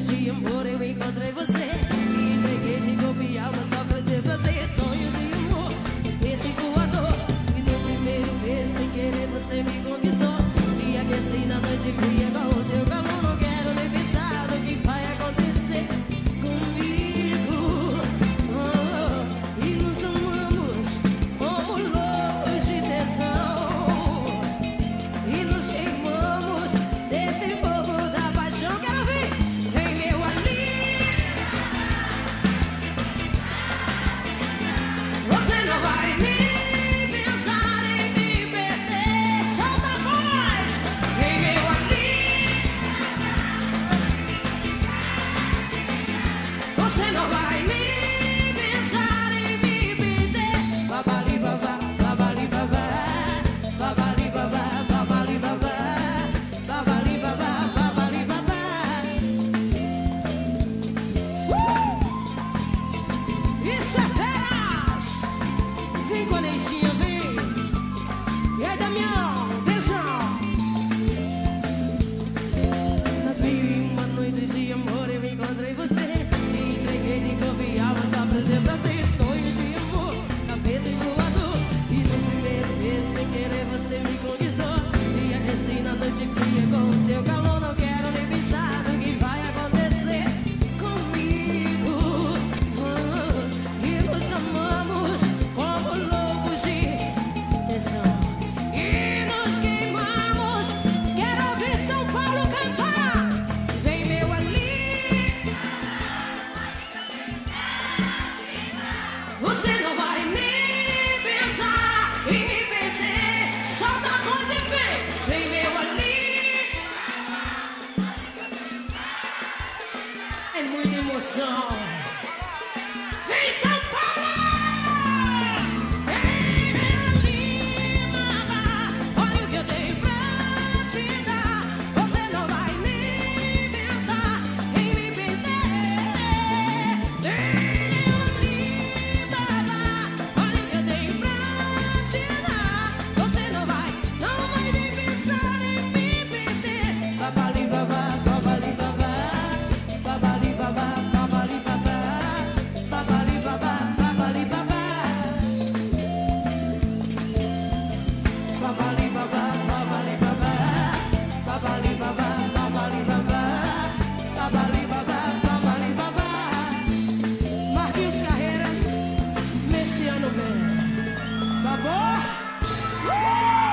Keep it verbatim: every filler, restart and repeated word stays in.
de amor eu encontrei você. Me entreguei de corpo e alma só pra ter prazer. Sonho de amor, repente voador. E no primeiro beijo sem querer você me conquistou. Me aqueci na noite fria com o teu calor. Não quero nem pensar no que vai acontecer comigo. Oh, e nos amamos como loucos de tesão. E nos queimamos desse fogo da paixão. Quero ouvir, vem meu ali. Você não vai me pensar em me perder. Solta a voz, vem meu ali. Você não vai me pensar em me perder. Babali babá, babali babá, babali babá, babali babá, babali babá, babali babá. Uh! Isso é feras! Vem com a Neitinha, vem! E aí, Damião, beijão! Nas mil e uma noites de amor eu encontrei você. Me entreguei de corpo e alma só pra ter prazer. Sonho de amor, tapete voador. E no primeiro beijo sem querer você me conquistou. Me aqueci na noite fria com o teu calor. Não quero nem pensar no que vai acontecer comigo. Oh, e nos amamos como loucos de tesão. E nos queimamos. Quero ouvir São Paulo cantar. Vem meu ali. Você não vai nem pensar em me perder. Solta a voz e vem. Vem meu ali. É muita emoção. Vem São Paulo. Vem meu ali, mamá. Olha o que eu tenho pra te dar. Você não vai nem pensar em me perder. Vem meu ali, mamá. Olha o que eu tenho pra te dar. Você não vai, não vai nem pensar em me perder. Babali babá, babali babá, babali babá, babali babá, babali babá, babali babá, babali babá, babali babá, babali babá, babali babá, babali babá, babali babá. Marquinhos Carreiras, Messiano Bem. Babó! Uh!